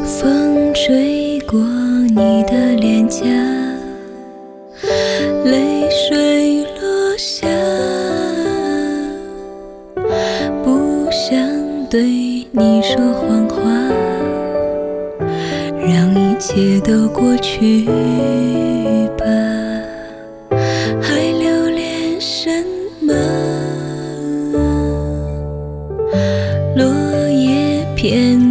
风吹过你的脸颊，泪水落下，不想对你说谎话，让一切都过去吧，还留恋什么？